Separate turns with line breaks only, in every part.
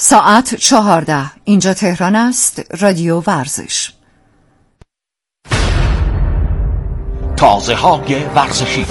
ساعت 14. اینجا تهران است. رادیو ورزش.
تازه های ورزشی.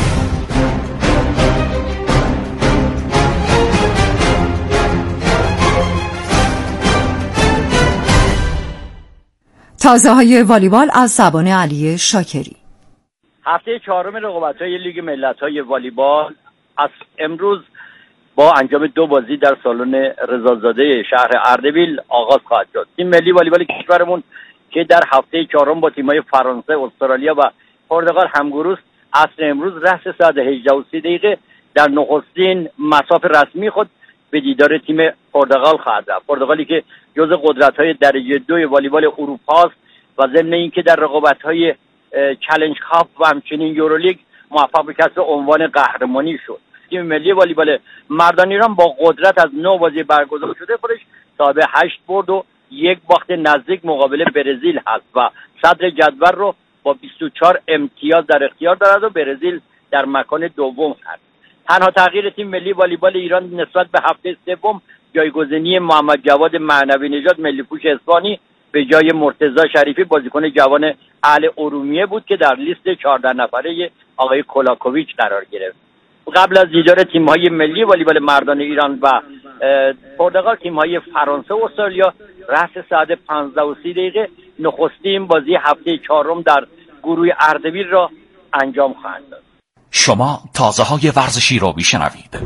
تازه های والیبال از زبان علی شاکری.
هفته چهارم رقابت‌های لیگ ملت‌های والیبال از امروز با انجام 2 بازی در سالن رضازاده شهر اردبیل آغاز خواهد شد. تیم ملی والیبال کشورمون که در هفته چهارم با تیم‌های فرانسه، استرالیا و پرتغال همگروست، عصر امروز رأس ساعت 18:30 در نخستین مصاف رسمی خود به دیدار تیم پرتغال خواهد رفت. پرتغالی که جزو قدرت‌های درجه 2 والیبال اروپا است و ضمن اینکه در رقابت‌های چالش کاپ و همچنین یورولیگ موفق به کسب عنوان قهرمانی شد. تیم ملی والیبال مردان ایران با قدرت از 9 بازی برگزار شده خودش صاحب 8 برد و 1 باخت نزدیک مقابل برزیل هست و صدر جدول رو با 24 امتیاز در اختیار دارد و برزیل در مکان دوم هست. تنها تغییر تیم ملی والیبال ایران نسبت به هفته سوم جایگزینی محمد جواد معنوی نژاد ملی پوش اسپانی به جای مرتضی شریفی بازیکن جوان اهل ارومیه بود که در لیست 14 نفره آقای کولاکوویچ قرار گرفت. قبل از دیدار تیم‌های ملی والیبال مردان ایران و پرتغال، تیم‌های فرانسه و استرالیا رأس ساعت 15:30 نخستین بازی هفته چهارم در گروه اردبیل را انجام خواهند داد.
شما تازه های ورزشی را میشنوید.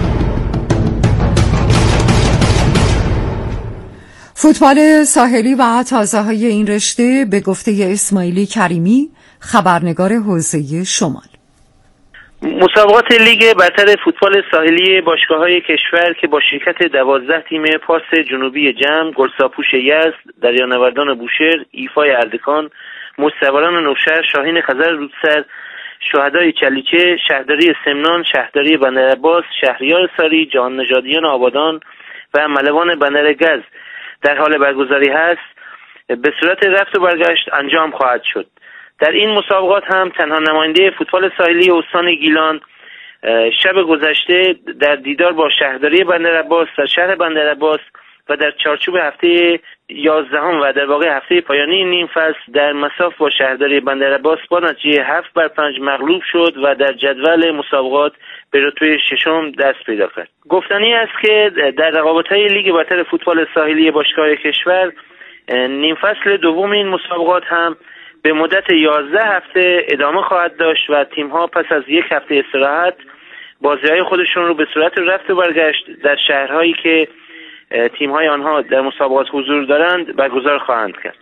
فوتبال ساحلی و تازه های این رشته به گفته اسماعیلی کریمی، خبرنگار حوزه شمال.
مسابقات لیگ برتر فوتبال ساحلی باشگاه‌های کشور که با شرکت 12 تیم پاس جنوبی جمع، گلساپوش یزد، دریانوردان بوشهر، ایفای اردکان، مستواران نوشهر، شاهین خزر رودسر، شهدای چلیچه، شهرداری سمنان، شهرداری بندرعباس، شهریار ساری، جهان نژادیان آبادان و ملوان بندرگز در حال برگزاری هست، به صورت رفت و برگشت انجام خواهد شد. در این مسابقات هم تنها نماینده فوتبال ساحلی استان گیلان شب گذشته در دیدار با شهرداری بندرعباس در شهر بندرعباس و در چارچوب هفته 11 و در واقع هفته پایانی نیم فصل در مصاف با شهرداری بندرعباس با نتیجه 7-5 مغلوب شد و در جدول مسابقات به رتبه 6 دست پیدا کرد. گفتنی است که در رقابت‌های لیگ برتر فوتبال ساحلی باشگاه‌های کشور نیم فصل دوم این مسابقات هم به مدت 11 هفته ادامه خواهد داشت و تیم‌ها پس از 1 هفته استراحت بازی‌های خودشون رو به صورت رفت و برگشت در شهرهایی که تیم‌های آنها در مسابقات حضور دارند برگزار خواهند کرد.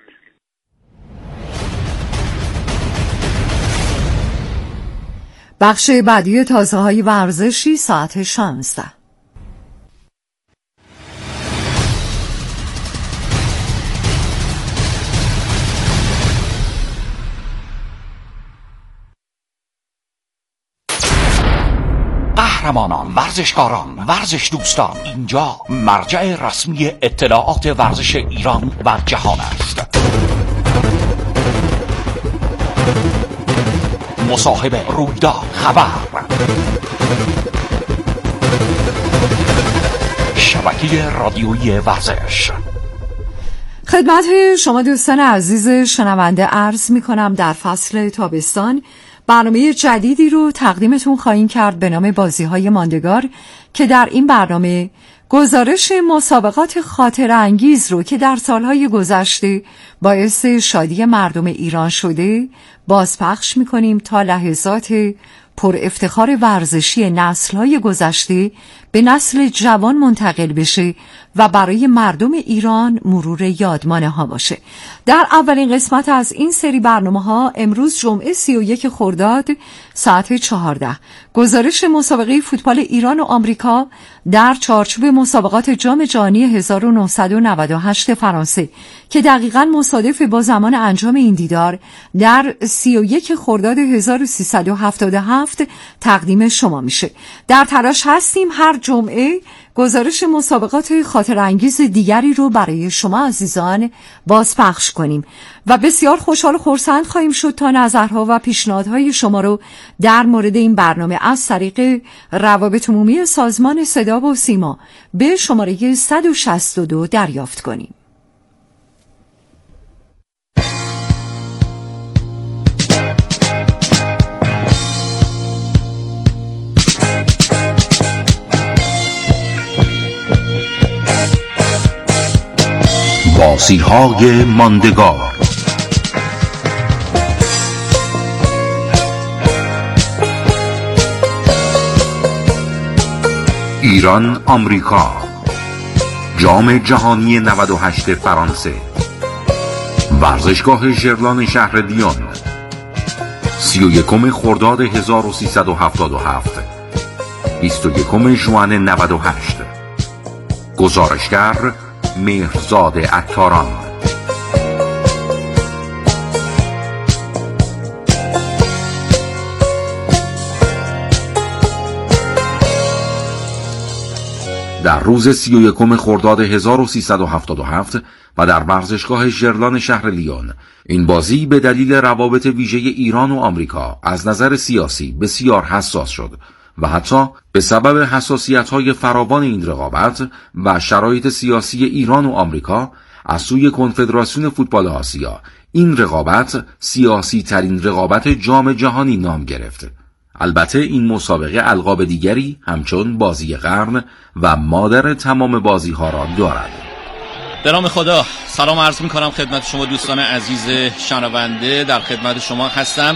بخش بعدی تازه‌های ورزشی ساعت 16.
قهرمانان، ورزشکاران، ورزش دوستان، اینجا مرجع رسمی اطلاعات ورزش ایران و جهان است. مصاحبه، رویداد، خبر. شبکه رادیویی ورزش.
خدمت شما دوستان عزیز شنونده عرض می کنم در فصل تابستان برنامه جدیدی رو تقدیمتون خواهیم کرد به نام بازی‌های ماندگار که در این برنامه گزارش مسابقات خاطره انگیز رو که در سالهای گذشته باعث شادی مردم ایران شده بازپخش می‌کنیم تا لحظات پر افتخار ورزشی نسل‌های گذشته به نسل جوان منتقل بشه و برای مردم ایران مرور یادمانه ها باشه. در اولین قسمت از این سری برنامه ها امروز جمعه 31 خرداد ساعت 14 گزارش مسابقه فوتبال ایران و آمریکا در چارچوب مسابقات جام جهانی 1998 فرانسه که دقیقاً مصادف با زمان انجام این دیدار در 31 خرداد 1377 تقدیم شما میشه. در تلاش هستیم هر جمعه گزارش مسابقات خاطرانگیز دیگری رو برای شما عزیزان بازپخش کنیم و بسیار خوشحال و خرسند خواهیم شد تا نظرها و پیشنهادهای شما رو در مورد این برنامه از طریق روابط عمومی سازمان صدا و سیما به شماره 162 دریافت کنیم.
بازی‌های ماندگار. ایران آمریکا، جام جهانی 98 فرانسه، ورزشگاه ژرلان شهر لیون، 31 خرداد 1377، 21 ژوئن 98. گزارشگر مهرزاد عطاران. در روز 31 خرداد 1377 و در ورزشگاه ژرلان شهر لیون، این بازی به دلیل روابط ویژه ایران و آمریکا از نظر سیاسی بسیار حساس شد و حتی به سبب حساسیت‌های فراوان این رقابت و شرایط سیاسی ایران و آمریکا از سوی کنفدراسیون فوتبال آسیا، این رقابت سیاسی ترین رقابت جام جهانی نام گرفت. البته این مسابقه القاب دیگری همچون بازی قرن و مادر تمام بازی‌ها را دارد.
به نام خدا سلام عرض می‌کنم خدمت شما دوستان عزیز شنونده. در خدمت شما هستم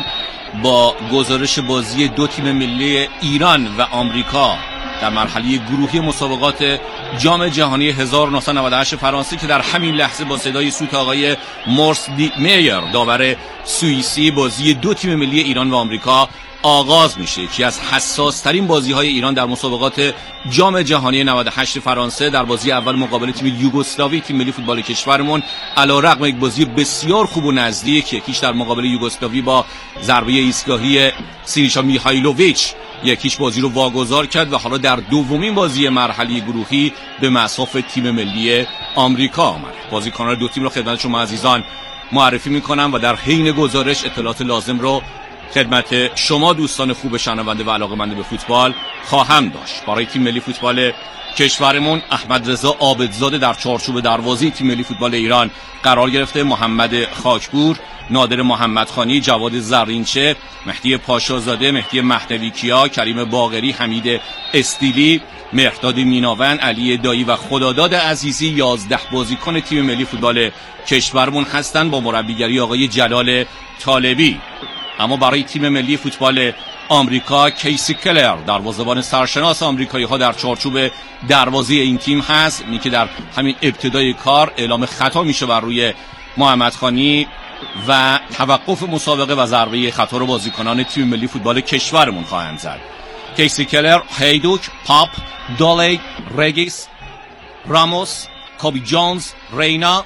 با گزارش بازی دو تیم ملی ایران و آمریکا در مرحله گروهی مسابقات جام جهانی 1998 فرانسه که در همین لحظه با صدای سوت آقای مورس دی میر داور سوئیسی بازی دو تیم ملی ایران و آمریکا آغاز میشه. یکی از حساس ترین بازی های ایران در مسابقات جام جهانی 98 فرانسه در بازی اول مقابل تیم یوگسلاوی، تیم ملی فوتبال کشورمون علیرغم یک بازی بسیار خوب و نزدیک، یکیش در مقابل یوگسلاوی با ضربه ایستگاهی سینیشا میهایلوویچ یکیش بازی رو واگذار کرد و حالا در دومین بازی مرحله گروهی به مصاف تیم ملی آمریکا آمد. بازیکنان دو تیم رو خدمت شما عزیزان معرفی میکنم و در حین گزارش اطلاعات لازم رو خدمت شما دوستان خوب شنونده و علاقه‌مند به فوتبال خواهم داشت. برای تیم ملی فوتبال کشورمون احمد رضا عابدزاده در چارچوب دروازه تیم ملی فوتبال ایران قرار گرفته. محمد خاکپور، نادر محمدخانی، جواد زرینچه، مهدی پاشازاده، مهدی مهدوی کیا، کریم باقری، حمید استیلی، مهرداد میناون، علی دایی و خداداد عزیزی 11 بازیکن تیم ملی فوتبال کشورمون هستند با مربیگری آقای جلال طالبی. اما برای تیم ملی فوتبال آمریکا کیسی کلر دروازه‌بان سرشناس آمریکایی ها در چارچوب دروازه این تیم هست. اینی که در همین ابتدای کار اعلام خطا میشه بر روی محمدخانی و توقف مسابقه و ضربه خطا رو بازیکنان تیم ملی فوتبال کشورمون خواهند زد. کیسی کلر، هیدوک، پاپ، دالی، رگیس، راموس، کوبی جونز، رینا،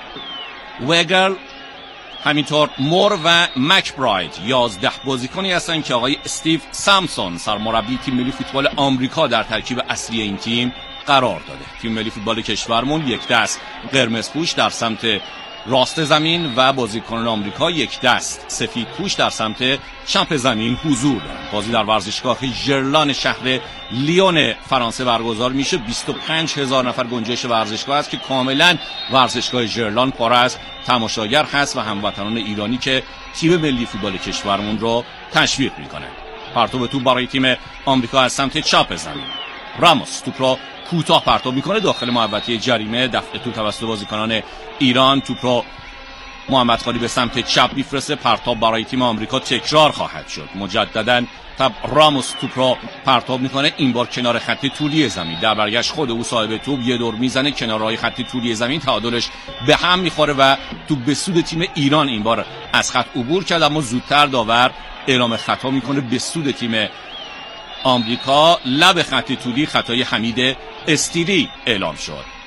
وگل، همینطور مور و مکبراید 11 بازیکنی هستند که آقای استیو سامسون سرمربی تیم ملی فوتبال آمریکا در ترکیب اصلی این تیم قرار داده. تیم ملی فوتبال کشورمون یک دست قرمز پوش در سمت راست زمین و بازیکنان آمریکا یک دست سفید پوش در سمت چپ زمین حضور دارند. بازی در ورزشگاه ژرلان شهر لیون فرانسه برگزار میشه. 25,000 نفر گنجایش ورزشگاه است که کاملا ورزشگاه ژرلان پر از تماشاگر هست و هموطنان ایرانی که تیم ملی فوتبال کشورمون رو تشویق میکنه. پرتاب توپ برای تیم آمریکا از سمت چپ زمین. راموس توپ را کوتاه پرتاب میکنه داخل محوطه جریمه. دفع توپ توسط بازیکنان ایران. توپ را محمدخانی به سمت چپ میفرسته. پرتاب برای تیم آمریکا تکرار خواهد شد. مجددا راموس توپ را پرتاب میکنه، این بار کنار خط طولی زمین. در برگشت خود او صاحب توپ یه دور میزنه کنارهای خط طولی زمین، تعادلش به هم میخوره و توپ به سود تیم ایران این بار از خط عبور کرد، اما زودتر داور اعلام خطا میکنه به سود تیم آمریکا. لب خط طولی خطای حمید استیلی اعلام شد.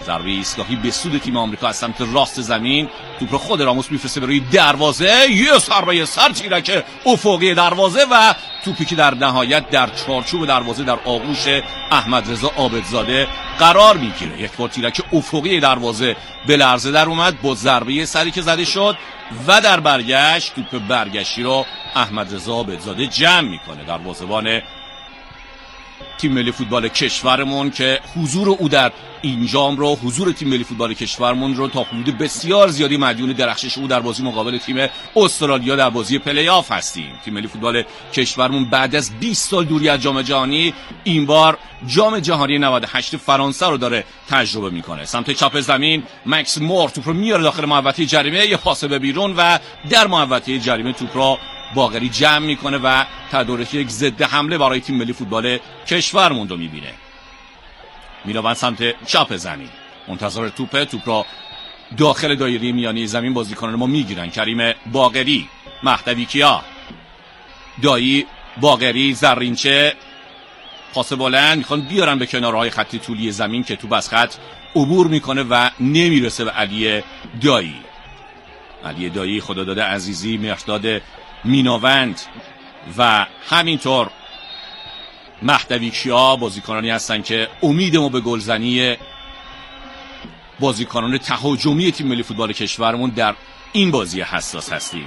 ضربه ایستگاهی به سود تیم آمریکا از سمت راست زمین. توپ رو خود راموس میفرسته به روی دروازه، یه ضربه سر تیرک افقی دروازه و توپی که در نهایت در چارچوب دروازه در آغوش احمد رضا عابدزاده قرار میگیره. یک بار تیرک افقی دروازه به لرزه در اومد با ضربه سری که زده شد و در برگشت توپ برگشتی رو احمد رضا عابدزاده جمع میکنه. دروازه‌بان تیم ملی فوتبال کشورمون که حضور او در این جام رو، حضور تیم ملی فوتبال کشورمون رو تا حدود بسیار زیادی مدیون درخشش او در بازی مقابل تیم استرالیا در بازی پلی آف هستیم. تیم ملی فوتبال کشورمون بعد از 20 سال دوری از جام جهانی این بار جام جهانی 98 فرانسه رو داره تجربه میکنه. سمت چپ زمین مکس مور توپ رو میاره داخل محوطه جریمه، یه پاس به بیرون و در محوطه جریمه توپ رو باقری جمع میکنه و تدارک یک ضد حمله برای تیم ملی فوتبال کشورمون رو میبینه. میروند سمت چپ زمین، منتظر توپ را داخل دایره میانی زمین بازیکنان ما میگیرن. کریم باقری، مهدوی کیا، دایی، باقری، زرینچه، پاس بلند میخوان بیارن به کنارهای خط طولی زمین که توپ از خط عبور میکنه و نمیرسه به علی دایی. علی دایی، خداداد عزیزی، مهرداد میناوند و همینطور مهدوی کیا بازیکنانی هستن که امید ما به گلزنی بازیکنان تهاجمی تیم ملی فوتبال کشورمون در این بازی حساس هستیم.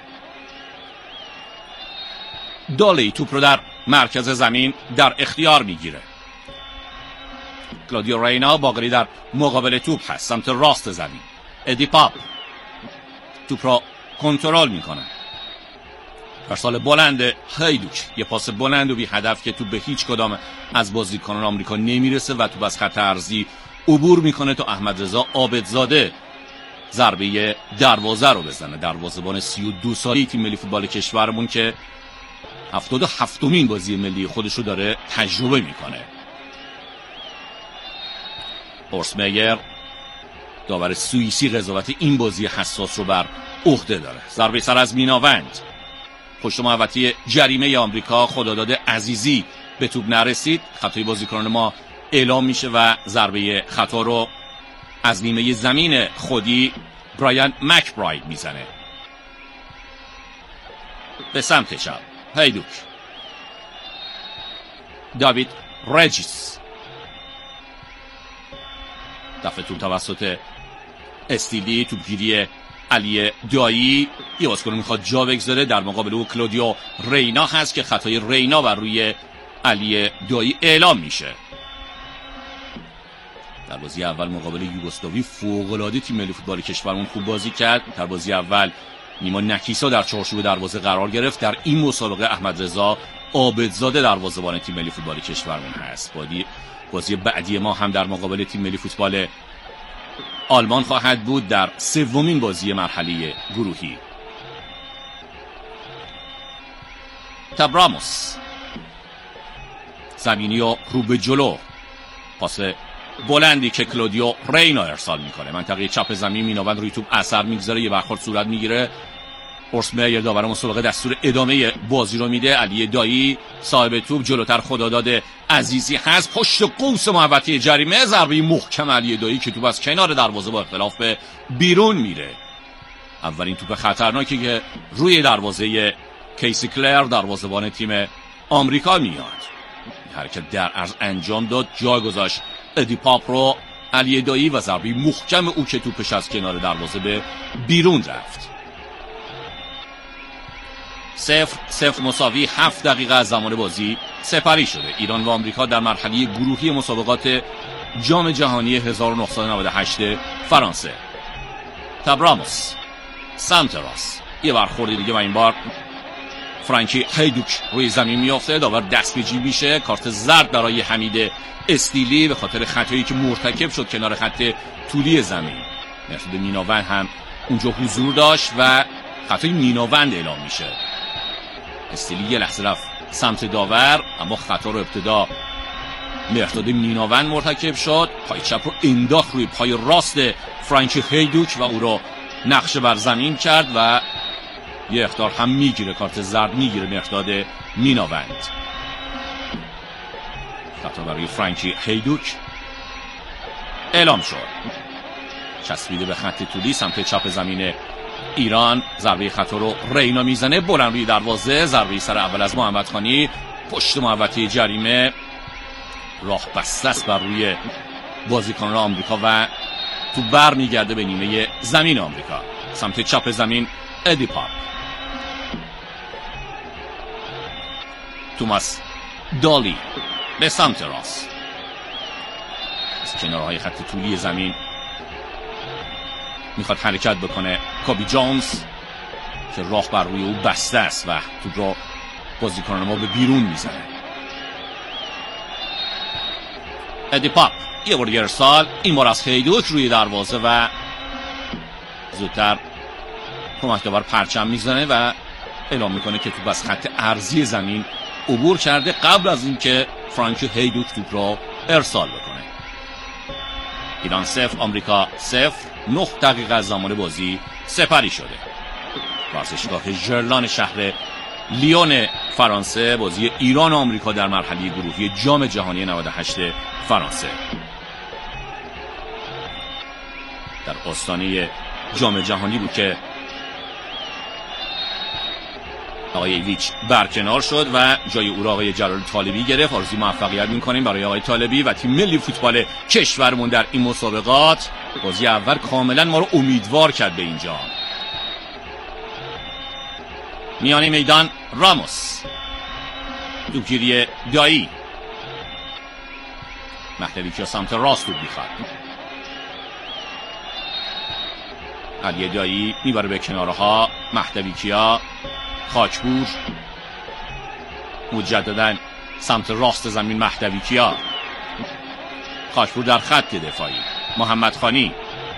دالی توپ رو در مرکز زمین در اختیار میگیره. کلودیو رینا، باقری در مقابل توپ هست سمت راست زمین. ادی پاپ توپ رو کنترل میکنه. ارسال بلند هیدوک، یه پاس بلند و بی هدف که تو به هیچ کدام از بازیکنان آمریکا نمیرسه و تو از خط عرضی عبور میکنه تا احمد رضا عابدزاده ضربه دروازه رو بزنه. دروازه‌بان 32 ساله تیم ملی فوتبال کشورمون که 77مین بازی ملی خودش رو داره تجربه میکنه. هورست میر، داور سوئیسی، قضاوت این بازی حساس رو بر عهده داره. ضربه سر از میناوند، پشت محوطه جریمه آمریکا، خداداد عزیزی به توپ نرسید. خطای بازیکنان ما اعلام میشه و ضربه خطا رو از نیمه زمین خودی برایان مکبراید میزنه. به سمت چپ هیدوک، داوید رجیس، دفع توپ توسط استیلی، توپگیری علی دایی، یه بازیکن میخواد جا بگذاره، در مقابل او کلودیو رینا هست که خطای رینا بر روی علی دایی اعلام میشه. در بازی اول مقابل یوگسلاوی فوق‌العاده تیم ملی فوتبال کشورمون خوب بازی کرد. در بازی اول نیما نکیسا در چارچوب دروازه قرار گرفت. در این مسابقه احمد رضا عابدزاده دروازه‌بان تیم ملی فوتبال کشورمون هست. بازی بعدی ما هم در مقابل تیم ملی فوتبال آلمان خواهد بود در سومین بازی مرحله گروهی. تبراموس، زمینی و رو به جلو، پاس بلندی که کلودیو رینا ارسال میکنه. منطقه چپ زمین میناوند روی توپ اثر میگذاره، یه برخورد صورت میگیره. هورست میر، داور مسابقه، دستور ادامه بازی رو میده. علی دایی صاحب توپ، جلوتر خداداد عزیزی هست، پشت قوس محوطه جریمه، ضربه محکم علی دایی که توپ از کنار دروازه با اختلاف به بیرون میره. اولین توپ خطرناکی که روی دروازه کیسی کلر، دروازه‌بان تیم آمریکا میاد. حرکت در عرض انجام داد، جا گذاشت ادی پاپ رو علی دایی و ضربه محکم او که توپش از کنار دروازه به بیرون رفت. 0-0 مساوی 7 دقیقه از زمان بازی سپری شده. ایران و آمریکا در مرحله گروهی مسابقات جام جهانی 1998 فرانسه. تبراموس سمت راست، یه برخورد دیگه و این بار فرانکی هیدوک روی زمین میافته. داور دست به جیب میشه. کارت زرد برای حمید استیلی به خاطر خطایی که مرتکب شد کنار خط طولی زمین. مهرداد میناوند هم اونجا حضور داشت و خطای میناوند اعلام میشه. استیلی یه لحظه رفت سمت داور، اما خطا رو ابتدا مهرداد میناوند مرتکب شد. پای چپ رو انداخت روی پای راست فرانکی هیدوک و او رو نقشه بر زمین کرد و یه اخطار هم میگیره، کارت زرد میگیره مهرداد میناوند. خطا برای فرانکی هیدوک. اعلام شد. چسبیده به خط طولی سمت چپ زمین ایران. ضربه خطا رو رینا میزنه بلند روی دروازه. ضربه سر اول از محمد خانی پشت محوطه جریمه. راه بسته است بر روی بازیکنان آمریکا و تو بر میگرده به نیمه زمین آمریکا. سمت چپ زمین ادی پاپ. توماس دالی به سمت راست از کنارهای خط طولی زمین میخواد حرکت بکنه. کابی جونز که راه بر روی او بسته است و توپ را بازیکنان ما به بیرون میزنه. ادی پاپ یه بار ارسال، این بار از هیدوک روی دروازه و زودتر کمک‌آور پرچم میزنه و اعلام میکنه که توپ از خط عرضی زمین عبور کرده قبل از اینکه فرانکی هیدوک توپ را ارسال بکنه. ایران 0 آمریکا 0. 9 دقیقه از زمان بازی سپری شده. ورزشگاه ژرلان شهر لیون فرانسه. بازی ایران و آمریکا در مرحله گروهی جام جهانی 98 فرانسه. در آستانه جام جهانی بود که آقای ایویچ برکنار شد و جای او را آقای جلال طالبی گرفت. آرزوی موفقیت می‌کنیم برای آقای طالبی و تیم ملی فوتبال کشورمون در این مسابقات. بازی اول کاملا ما رو امیدوار کرد به اینجا. میانه میدان راموس. توپگیری دایی. مهدوی کیا سمت راست توپ می‌خواد. علی دایی میبره به کنارها. مهدوی کیا خاکپور مجدداً سمت راست زمین. مهدوی کیا خاکپور در خط دفاعی. محمد خانی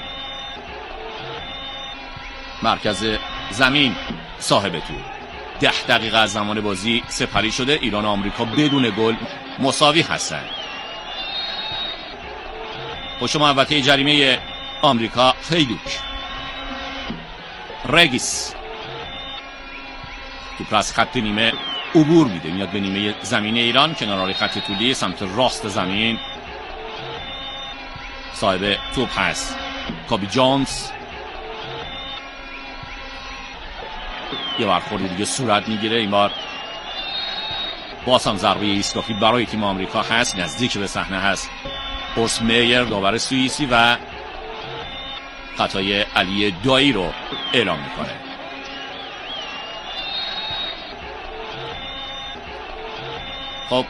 مرکز زمین صاحب توپ. 10 دقیقه از زمان بازی سپری شده. ایران و آمریکا بدون گل مساوی هستند. پشت محوطه جریمه آمریکا هیدوک. رگیس توپ از خط نیمه عبور میده میاد به نیمه زمین ایران کنارهای خط طولی سمت راست زمین. صاحب توپ هست کابی جونز. یه برخوردی دیگه صورت میگیره. این بار باز هم ضربه ایستگاهی برای تیم آمریکا هست. نزدیک به صحنه هست هورست مایر داور سوئیسی و خطای علی دایی رو اعلام میکنه. خب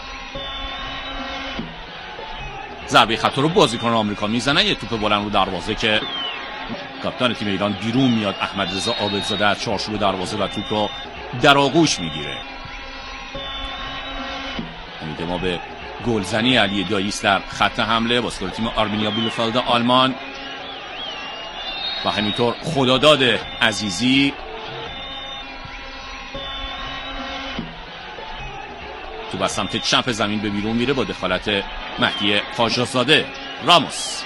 ضربه خطا رو بازیکن آمریکا میزنن. یه توپ بلند رو دروازه که کاپیتان تیم ایران بیرون میاد. احمد رضا عابدزاده از چارچوب دروازه و توپ رو در آغوش میگیره. امید ما به گلزنی علی دایی است در خط حمله بازیکن تیم آرمینیا بیلفلد آلمان و همینطور خداداد عزیزی. توپ از سمت چپ زمین به بیرون میره با دخالت مهدی خواجه‌زاده. راموس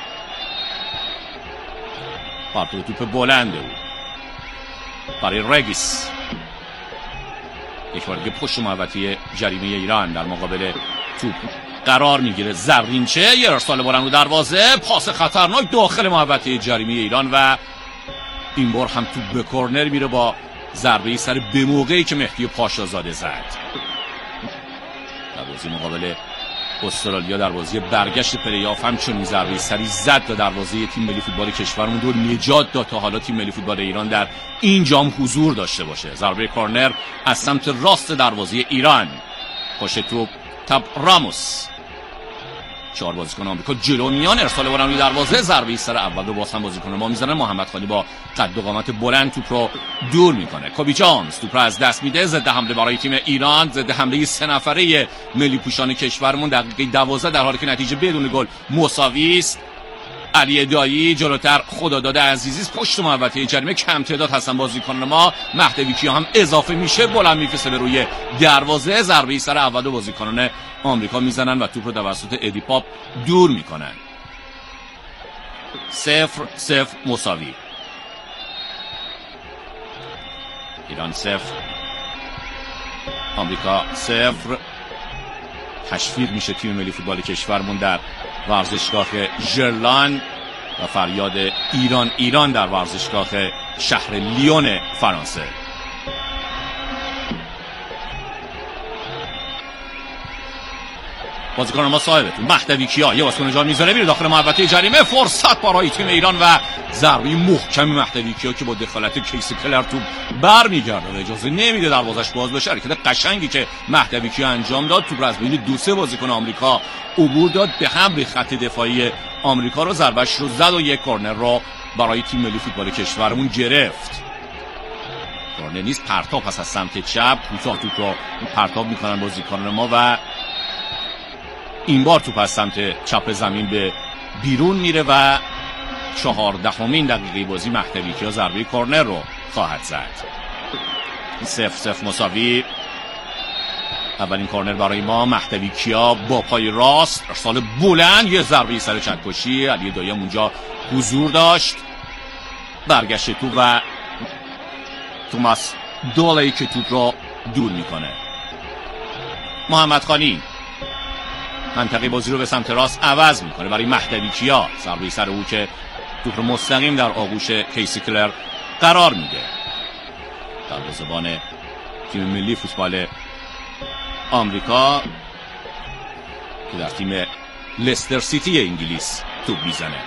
پارتو توپ بلنده او برای رگیس. یک بار دیگه پشت محوطه جریمه ایران در مقابل توپ قرار میگیره. زرینچه یه ارسال بلند رو دروازه. پاس خطرناک داخل محوطه جریمه ایران و این بار هم توپ به کورنر میره با ضربه سر به موقعی که مهدی پاشازاده زد. در بازی مقابل استرالیا در بازی برگشت پلی‌آف همچنین ضربه سری زد و دروازه تیم ملی فوتبال کشورمون رو نجات داد تا حالا تیم ملی فوتبال ایران در این جام حضور داشته باشه. ضربه کورنر از سمت راست دروازه ایران. پشت توپ تاب راموس. 4 بازیکن آمریکا جلو میان. ارسال بلند روی دروازه. ضربه سر اول رو باز هم بازیکن ما میزنن. محمد خانی با قد و قامت بلند توپ رو دور میکنه. کابی جونز توپ رو از دست میده. ضد حمله برای تیم ایران. ضد حمله 3 نفره ملی پوشان کشورمون دقیقه 12 در حالی که نتیجه بدون گل مساوی است. علی دایی جلوتر خداداد عزیزی پشت محوطه جریمه. کم تعداد هستن بازیکن ما. مهدوی کیا هم اضافه میشه. بلند میفرسته به روی دروازه. ضربه سر اول رو بازیکنان آمریکا میزنن و توپ رو توسط ادی پاپ دور میکنن. 0-0 مساوی. ایران 0 آمریکا 0. تشویق میشه تیم ملی فوتبال کشورمون در ورزشگاه ژرلان و فریاد ایران ایران در ورزشگاه شهر لیون فرانسه. بازیکن ما صاحبتون مهدوی کیا یه واسه نجات میذاره میره داخل محوطه جریمه، فرصت برای تیم ایران و ضربه محکم مهدوی کیا که با دخالت کیس کلر توپ برمیگرده و اجازه نمیده دروازش باز بشه. حرکت قشنگی که مهدوی کیا انجام داد، توپ از بین دو سه بازیکن آمریکا عبور داد، به هم خط دفاعی آمریکا رو ضربش رو زد و یک کورنر رو برای تیم ملی فوتبال کشورمون گرفت. کورنر نیست، پرتاب پس از سمت چپ کوتاه توپ رو پرتاب میکنن بازیکنان ما و این بار توپ از سمت چپ زمین به بیرون میره و 14مین دقیقه بازی مهدوی کیا ضربه کورنر رو خواهد زد. 0-0 مساوی. اولین کورنر برای ما، مهدوی کیا با پای راست ارسال بلند، یه ضربه سر چکشی، علی دایم اونجا حضور داشت، برگشت توپ و توماس دولی که توپ رو دور میکنه. محمد خانی منطقه بازی رو به سمت راست عوض میکنه برای مهدوی کیا، ضربه سر او که توپ رو مستقیم در آغوش کیسی کلر قرار میده. دروازه‌بان تیم ملی فوتبال آمریکا که در تیم لستر سیتی انگلیس توپ میزنه.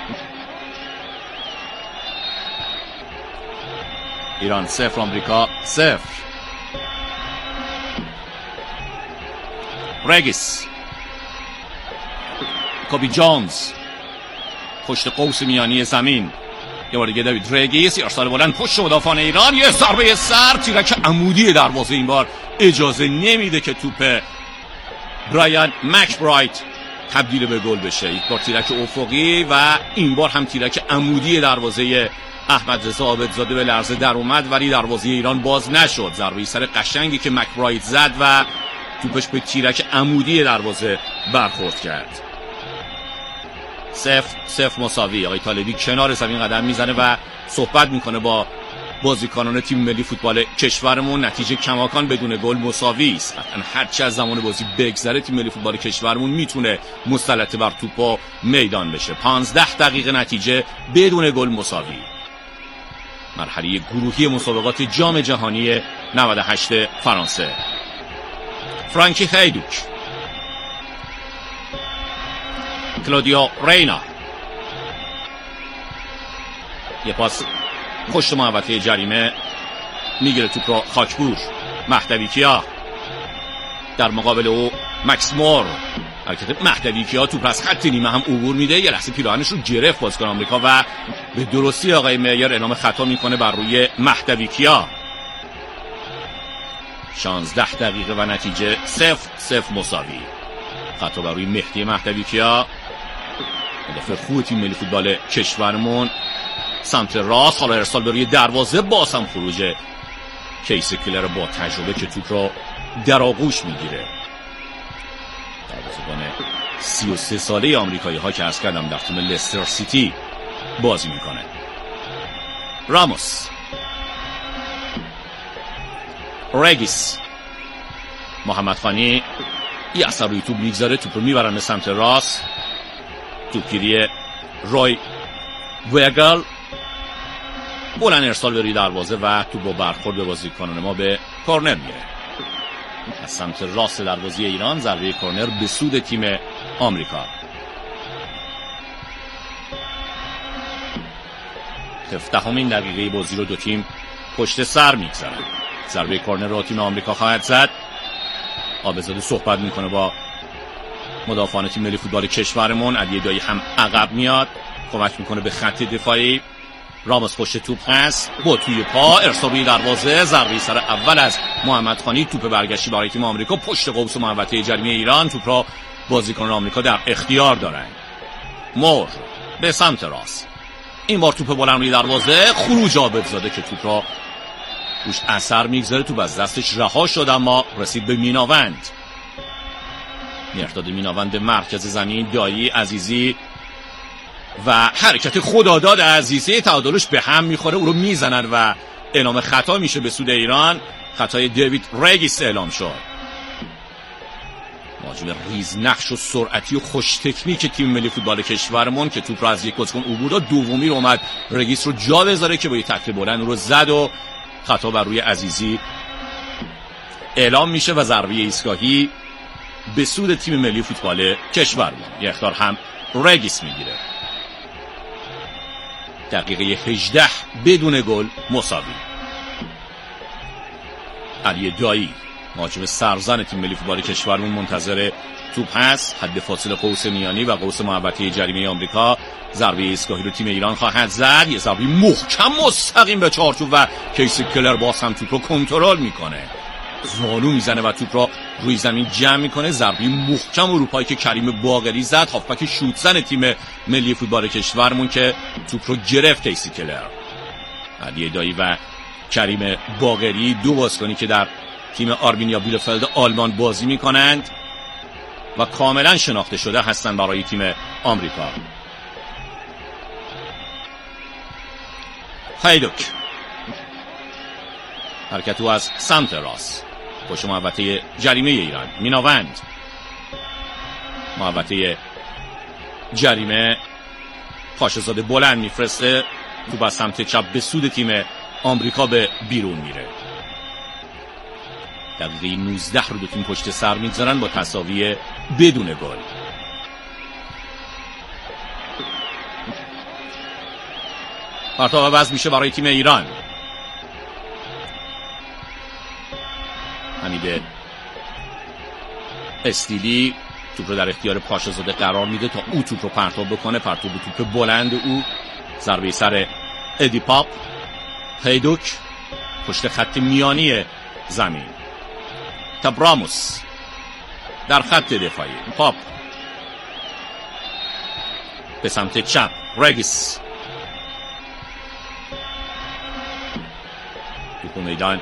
ایران 0 آمریکا 0. رگیس، کوبی جونز پشت قوس میانی زمین، یه بار دیگه دوید رگیس، ارسال بلند پشت مدافعان ایران، یه ضربه سر، تیرک عمودی دروازه این بار اجازه نمیده که توپ برایان مکبرایت تبدیل به گل بشه. یک بار تیرک افقی و این بار هم تیرک عمودی دروازه احمد رضا عابدزاده به لرزه در اومد ولی دروازه ایران باز نشد. ضربه سر قشنگی که مکبرایت زد و توپش به تیرک عمودی دروازه برخورد کرد. 0-0 مساوی. آقای طالبی کنار زمین قدم میزنه و صحبت میکنه با بازیکنان تیم ملی فوتبال کشورمون. نتیجه کماکان بدون گل مساوی است. هرچی از زمان بازی بگذره تیم ملی فوتبال کشورمون میتونه مسلط بر توپ و میدان بشه. 15 دقیقه نتیجه بدون گل مساوی. مرحله گروهی مسابقات جام جهانی 98 فرانسه. فرانکی خیدوک، کلودیو رینا، یه پاس پشت محوطه جریمه، میگیره توپ رو خاکبور. مهدوی کیا در مقابل او مکس مور. حرکت مهدوی کیا توپ از خط نیمه هم عبور میده، یه لحظه پیراهنش رو گرفت بازیکن آمریکا و به درستی آقای معیار اعلام خطا میکنه بر روی مهدوی کیا. 16 دقیقه و نتیجه 0-0 مساوی. خطا بر روی مهدی مهدوی کیا، مدافع خوب تیم ملی فوتبال کشورمون. سمت راست، حالا ارسال به روی دروازه، باز هم خروج کیس کلر با تجربه که توپ رو در آغوش میگیره. دروازه‌بان 33 ساله آمریکایی ها که عرض کردم در تیم لستر سیتی بازی میکنه. راموس، رگیس، محمد خانی یه اثر روی توپ میگذاره، توپ رو میبرن به سمت راست. توپگیری روی ویگل، بلند ارسال به روی دروازه و توپ با برخورد به بازیکنان ما به کورنر میره. از سمت راست دروازه ایران ضربه کورنر به سود تیم آمریکا. 17مین دقیقه بازی رو دو تیم پشت سر میگذارن. ضربه کورنر رو تیم آمریکا خواهد زد. عابدزاده صحبت میکنه با مدافعان تیم ملی فوتبال کشورمون. علی دایی هم عقب میاد، کمک میکنه به خط دفاعی. راموس پشت توپ هست، با توی پا ارسال روی دروازه، ضربه سر اول از محمد خانی. توپ برگشتی برای تیم آمریکا پشت قوس محوطه جریمه ایران. توپ را بازیکنان آمریکا در اختیار دارن. مور به سمت راست، این بار توپ بلند روی دروازه، خروج عابدزاده که توپ را روش اثر میگذاره. توپ از دستش رها شد اما رسید به میناوند. مرداد میناوند مرکز زمین، دایی عزیزی و حرکت خداداد عزیزی تعادلش به هم میخوره، او رو میزنن و اعلام خطا میشه به سود ایران. خطای دیوید رگیس اعلام شد. مهاجم ریزنقش و سرعتی و خوش تکنیک تیم ملی فوتبال کشورمون که توپ رو از یک بازیکن عبور داد، دومی رو اومد رگیس رو جا بذاره که با یه تکل بلند رو زد و خطا بر روی عزیزی اعلام میشه و ضربه ایستگاهی به سود تیم ملی فوتبال کشورمون. یه اخطار هم رگیس میگیره. دقیقه 18 بدون گل مساوی. علی دایی مهاجم سرزن تیم ملی فوتبال کشورمون منتظر توپ هست. حد فاصله قوس میانی و قوس محوطه جریمه آمریکا. ضربه ایستگاهی رو تیم ایران خواهد زد. یه ضربه محکم مستقیم به چارچوب و کیسی کلر باز هم توپ رو کنترل میکنه، زانو میزنه و توپ رو روی زمین جمع میکنه. ضربه محکم اروپایی که کریم باقری زد، هافبک شوت زن تیم ملی فوتبال کشورمون که توپ رو گرفت کیسی کلر. علی دایی و کریم باقری دو بازیکنی که در تیم آرمینیا بیلفلد آلمان بازی میکنند و کاملا شناخته شده هستند برای تیم آمریکا. هیدوک حرکت او از سمت راست پشت محوطه جریمه ایران. میناوند محوطه جریمه پاشه‌زاده بلند میفرسته، توپ از سمت چپ به سود تیم آمریکا به بیرون میره. دقیقه 19 رو دو تیم پشت سر میگذارن با تساوی بدون گل. پرتاب عوض میشه برای تیم ایران. حمید استیلی توپ رو در اختیار پاشه‌زاده قرار میده تا او توپ رو پرتاب بکنه. پرتاب توپ بلند او، ضربه سر ادی پاپ. هیدوک پشت خط میانی زمین. تبراموس در خط دفاعی. پاپ به سمت چپ. رگیس توپ میدان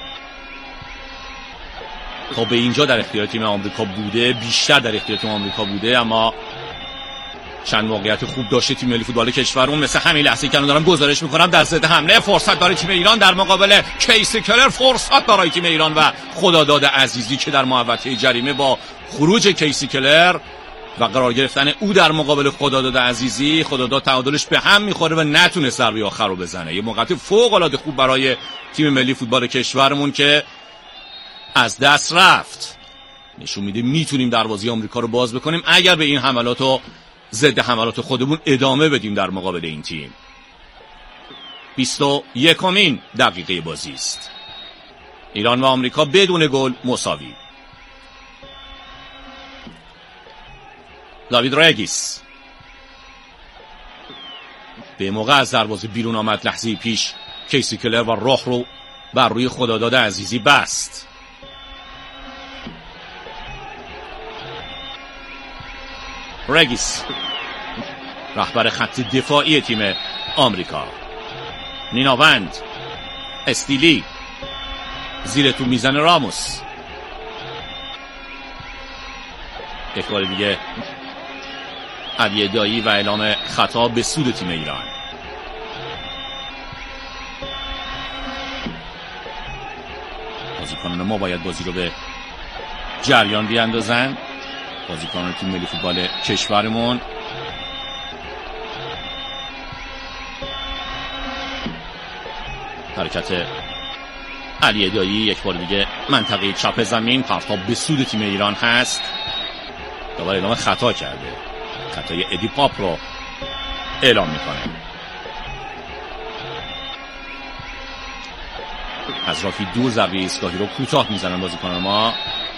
تا به اینجا در اختیار تیم آمریکا بوده، بیشتر در اختیار تیم آمریکا بوده، اما چند موقعیت خوب داشته تیم ملی فوتبال کشورمون. مثل همین لحظه که دارم گزارش میکنم در ضد حمله فرصت برای تیم ایران در مقابل کیسی کلر، فرصت برای تیم ایران و خداداد عزیزی که در محوطه جریمه با خروج کیسی کلر و قرار گرفتن او در مقابل خداداد عزیزی، خداداد تعادلش به هم میخوره و نتونه ضربه آخر رو بزنه. یه موقعیت فوق العاده خوب برای تیم ملی فوتبال کشورمون که از دست رفت. نشون میده میتونیم دروازه آمریکا رو باز بکنیم اگر به این حملات و ضد حملات خودمون ادامه بدیم در مقابل این تیم. 21مین دقیقه بازی است. ایران و آمریکا بدون گل مساوی. داوید رگیس به موقع از دروازه بیرون آمد. لحظه پیش کیسی کلر و راه رو بر روی خداداد عزیزی بست. رگیس رهبر خط دفاعی تیم آمریکا. نیناوند، استیلی زیر تو میزنه. راموس یک بار دیگه علی دایی و اعلام خطا به سود تیم ایران. بازیکنان ما باید بازی رو به جریان بیاندازن. بازیکنان تیم ملی فوتبال کشورمون حرکت علی دایی یک بار دیگه منطقه چپ زمین، پرتاب به سود تیم ایران هست. دوباره اعلام خطا کرده، خطای ادی پاپ رو اعلام میکنه. از رافی دور ضربه ایستگاهی رو کوتاه میزنن بازیکنان ما.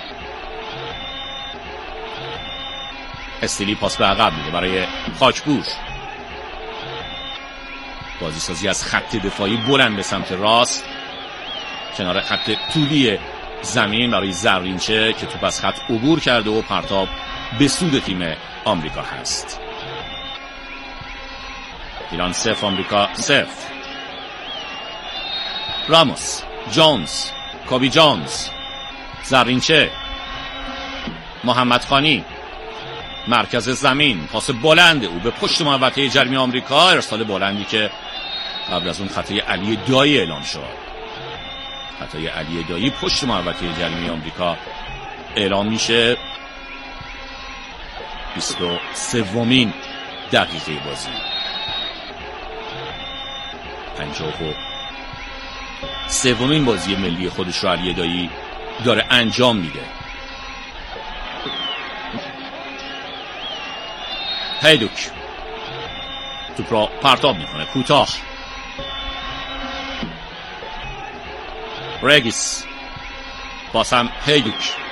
استیلی پاس به عقب میده برای خاکبور. بازی سازی از خط دفاعی بلند به سمت راست کنار خط طولی زمین برای زرینچه که توپ از خط عبور کرده و پرتاب به سود تیم آمریکا هست. ایران 0 آمریکا 0. راموس، جونز، کابی جونز، زرینچه، محمد خانی مرکز زمین، پاس بلند او به پشت محوطه جریمه آمریکا. ارسال بلندی که قبل از اون خطای علی دایی اعلام شد. خطای علی دایی پشت محوطه جریمه آمریکا اعلام میشه 23مین دقیقه بازی. 53مین بازی ملی خودش رو علی دایی داره انجام میده. هیدوک توپ را پرتاب میکنه کوتاه. رگیس باز هم هیدوک